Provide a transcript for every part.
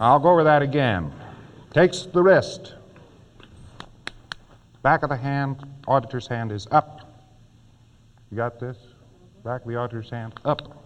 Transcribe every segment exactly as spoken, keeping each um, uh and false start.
I'll go over that again. Takes the wrist. Back of the hand, auditor's hand is up. You got this? Back of the auditor's hand, up.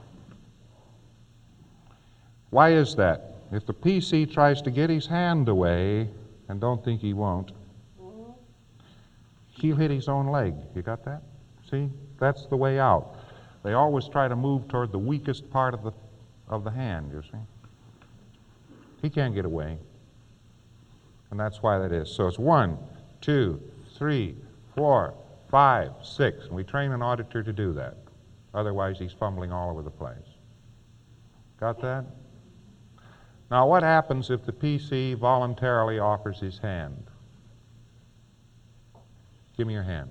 Why is that? If the P C tries to get his hand away, and don't think he won't, he'll hit his own leg. You got that? See? That's the way out. They always try to move toward the weakest part of the of the hand, you see. He can't get away. And that's why that is. So it's one, two, three, four, five, six. And we train an auditor to do that. Otherwise, he's fumbling all over the place. Got that? Now, what happens if the P C voluntarily offers his hand? Give me your hand.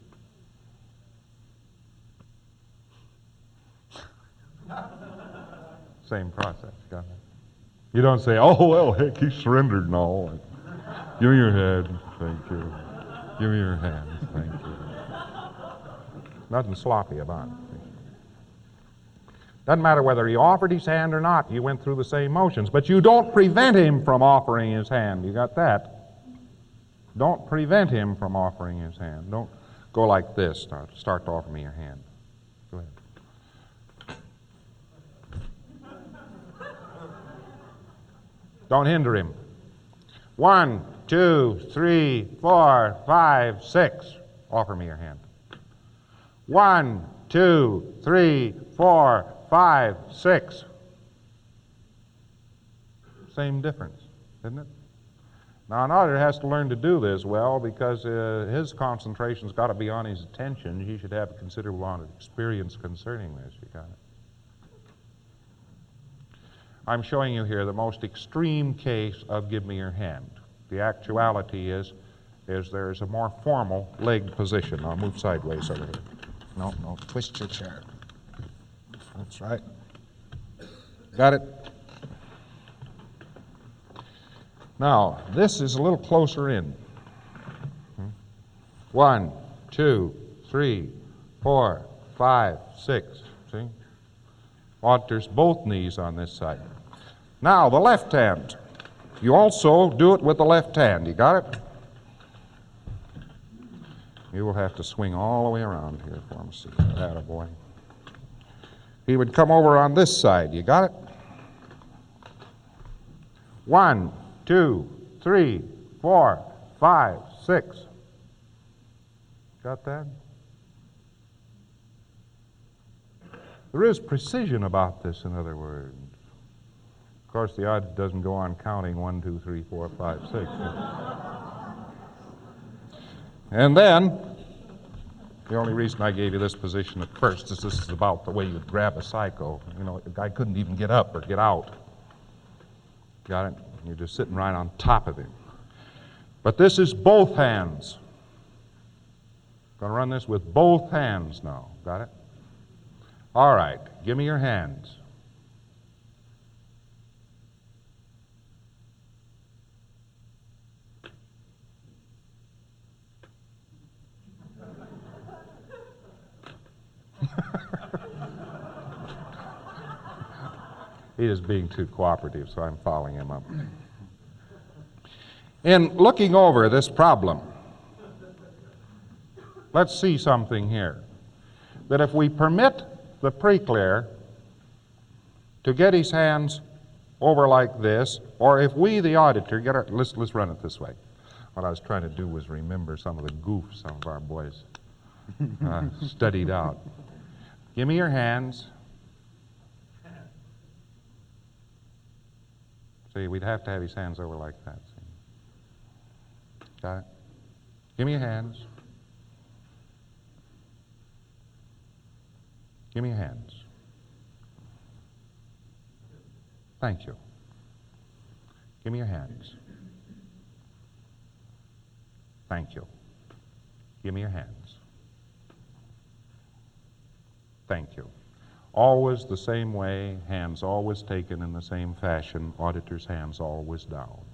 Same process. Got it? You don't say, oh, well, heck, he surrendered and all. Give me your head. Thank you. Give me your hand. Thank you. Nothing sloppy about it. Doesn't matter whether he offered his hand or not. You went through the same motions. But you don't prevent him from offering his hand. You got that? Don't prevent him from offering his hand. Don't go like this. Start, start to offer me your hand. Go ahead. Don't hinder him. One, two, three, four, five, six. Offer me your hand. One, two, three, four, five, six. Same difference, isn't it? Now, an auditor has to learn to do this well because uh, his concentration's got to be on his attention. He should have a considerable amount of experience concerning this. You got it? I'm showing you here the most extreme case of give me your hand. The actuality is, is there's a more formal leg position. I'll move sideways over here. No, no, twist your chair. That's right. Got it? Now, this is a little closer in. One, two, three, four, five, six. See? Auditor's both knees on this side. Now, the left hand. You also do it with the left hand. You got it? You will have to swing all the way around here for me. See, attaboy. He would come over on this side. You got it? One, two, three, four, five, six. Got that? There is precision about this, in other words. Of course, the auditor doesn't go on counting one, two, three, four, five, six. And then, the only reason I gave you this position at first is this is about the way you would grab a psycho. You know, the guy couldn't even get up or get out. Got it? You're just sitting right on top of him. But this is both hands. Going to run this with both hands now. Got it? All right. Give me your hands. He is being too cooperative, so I'm following him up. In looking over this problem, let's see something here. That if we permit the pre-clear to get his hands over like this, or if we, the auditor, get our, let's, let's run it this way. What I was trying to do was remember some of the goofs some of our boys uh, studied out. Give me your hands. See, we'd have to have his hands over like that. See? Got it? Give me your hands. Give me your hands. Thank you. Give me your hands. Thank you. Give me your hands. Thank you. Always the same way, hands always taken in the same fashion, auditor's hands always down.